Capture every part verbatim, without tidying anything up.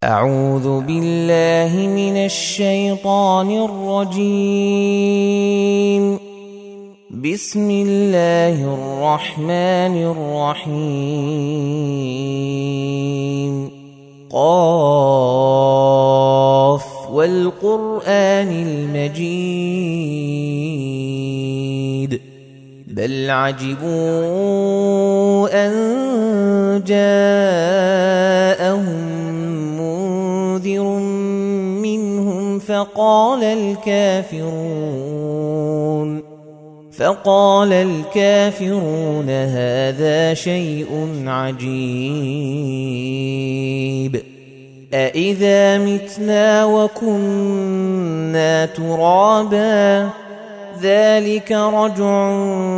أعوذ بالله من الشيطان الرجيم. بسم الله الرحمن الرحيم. قاف والقرآن المجيد بل عجبوا أن جاءهم منذر منهم فقال الكافرون فقال الكافرون هذا شيء عجيب أإذا متنا وكنا ترابا ذلك رجع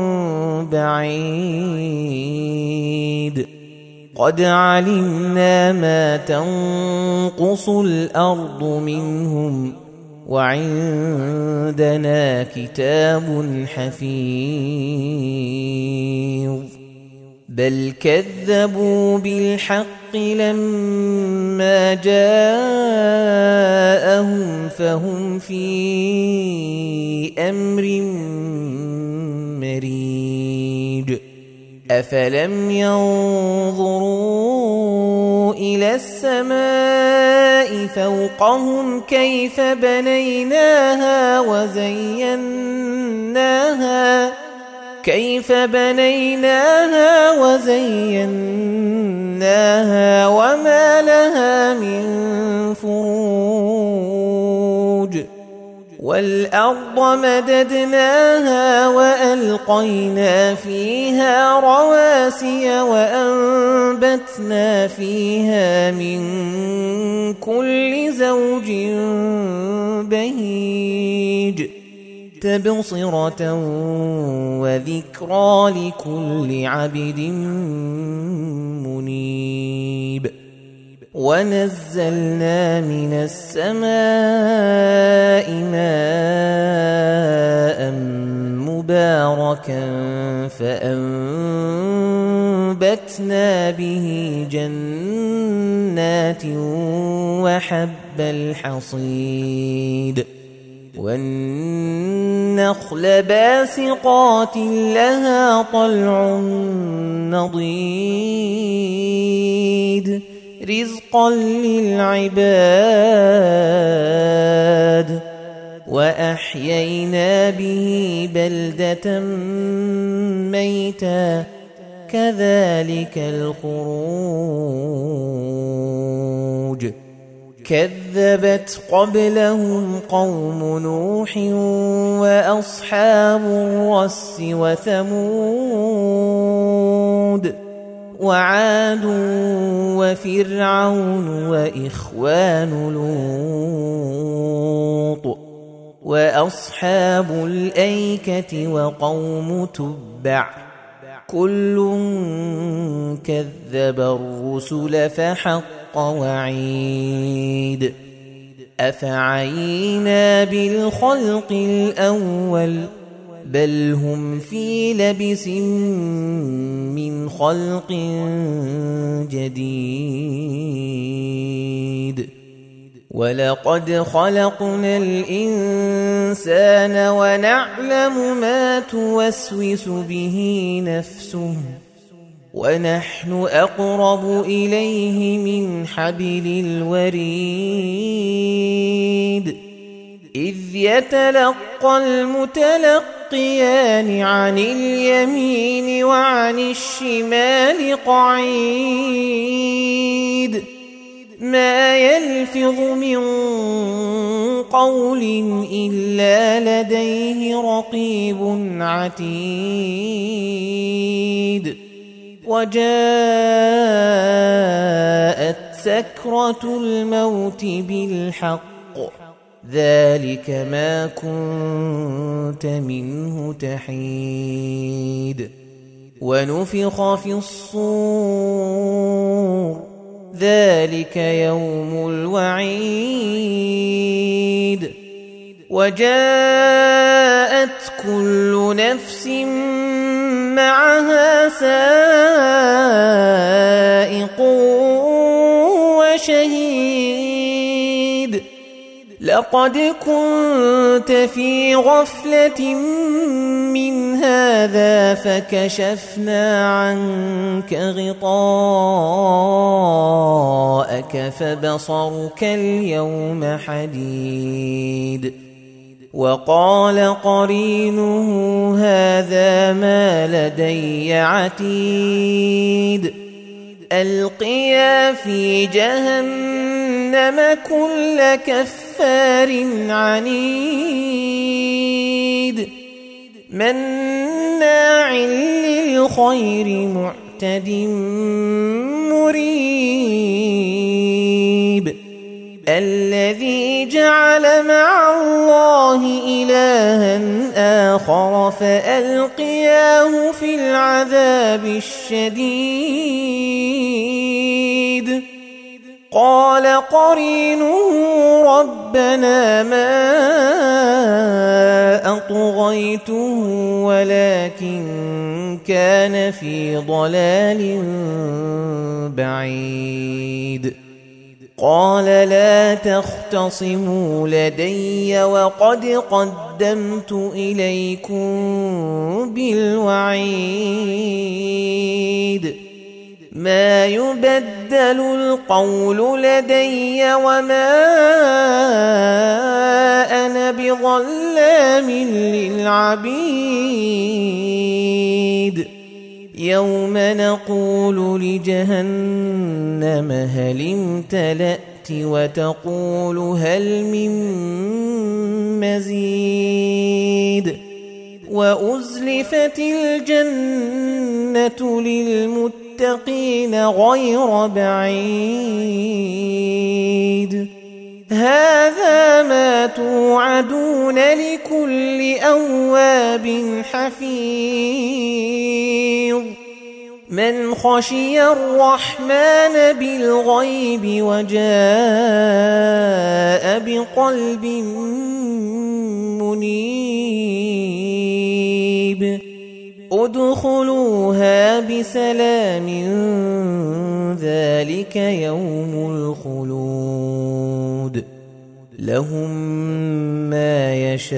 بعيد قد علمنا ما تنقص الأرض منهم وعندنا كتاب حفيظ بل كذبوا بالحق لما جاءهم فهم في أمر مريج أفلم ينظروا إلى السماء فوقهم كيف بنيناها وزيناها كيف بنيناها وزيناها وما لها من فروج والأرض مددناها وألقينا فيها رواسي وأنبتنا فيها من كل زوج بهيج تبصرة وذكرى لكل عبد منيب ونزلنا من السماء ماء مباركا فأنبتنا به جنات وحب الحصيد والنخل باسقات لها طلع نضيد رزقا للعباد وأحيينا به بلدة ميتا كذلك الخروج كذبت قبلهم قوم نوح وأصحاب الرس وثمود وعاد وفرعون وإخوان لوط وأصحاب الأيكة وقوم تبع كل كذب الرسل فحق وعيد أفعينا بالخلق الأول بل هم في لبس من خلق جديد ولقد خلقنا الإنسان ونعلم ما توسوس به نفسه ونحن أقرب إليه من حبل الوريد إذ يتلقى المتلقيان عن اليمين وعن الشمال قعيد ما يلفظ من قول إلا لديه رقيب عتيد وجاءت سكرة الموت بالحق ذلك ما كنت منه تحيد ونفخ في الصور ذلك يوم الوعيد وجاءت كل نفس معها سائق شهيد لقد كنت في غفلة من هذا فكشفنا عنك غطاءك فبصرك اليوم حديد وقال قرينه هذا ما لدي عتيد ألقيا في جهنم كل كفار عنيد مناع للخير معتد مريب الذي جعل مع الله إلها آخر فألقياه في العذاب الشديد قال قرينه ربنا ما أطغيته ولكن كان في ضلال بعيد قال لا تختصموا لدي وقد قدمت إليكم بالوعيد ما يبدل القول لدي وما أنا بظلام للعبيد يوم نقول لجهنم هل امتلأت وتقول هل من مزيد وأزلفت الجنة للمتقين غير بعيد هذا ما توعدون لكل أواب حفيظ من خشي الرحمن بالغيب وجاء بقلب منيب ادخلوها بسلام ذلك يوم الخلود لهم ما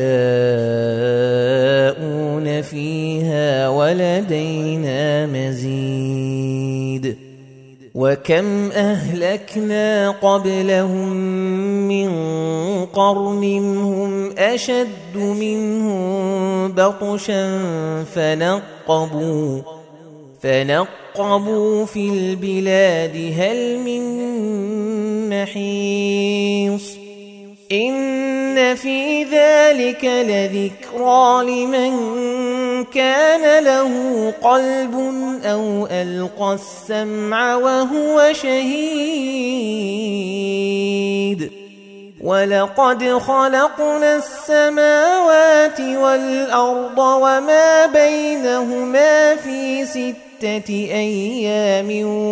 يشاءون فيها ولدينا مزيد وكم أهلكنا قبلهم من قرن هم أشد منهم بطشا فنقبوا فنقبوا في البلاد هل من محيص إن في ذلك لذكرى لمن كان له قلب أو ألقى السمع وهو شهيد ولقد خلقنا السماوات والأرض وما بينهما في ستة أيام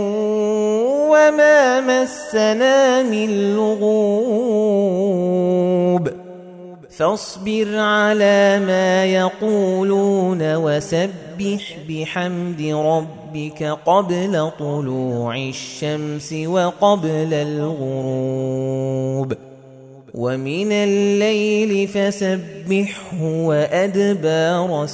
وما مسنا من لغوب فاصبر على ما يقولون وسبح بحمد ربك قبل طلوع الشمس وقبل الغروب ومن الليل فسبحه وأدبار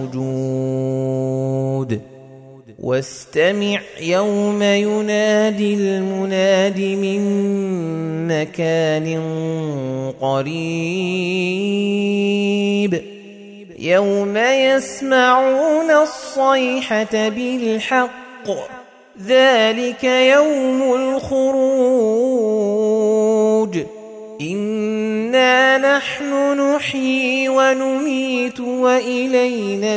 السجود واستمع يوم ينادي المناد من مكان قريب يوم يسمعون الصيحة بالحق ذلك يوم الخروج إنا نحن نحيي ونميت وإلينا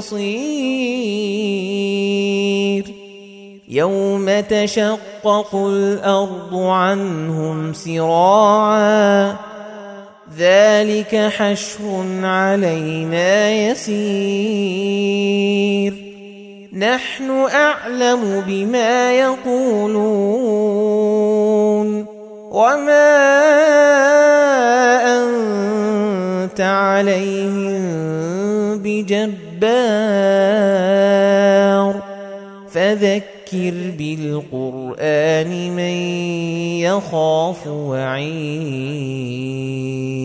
المصير يوم تشقق الأرض عنهم سراعا ذلك حشر علينا يسير نحن أعلم بما يقولون وما أنت عليهم بجبار فذكر بالقرآن من يخاف وعيد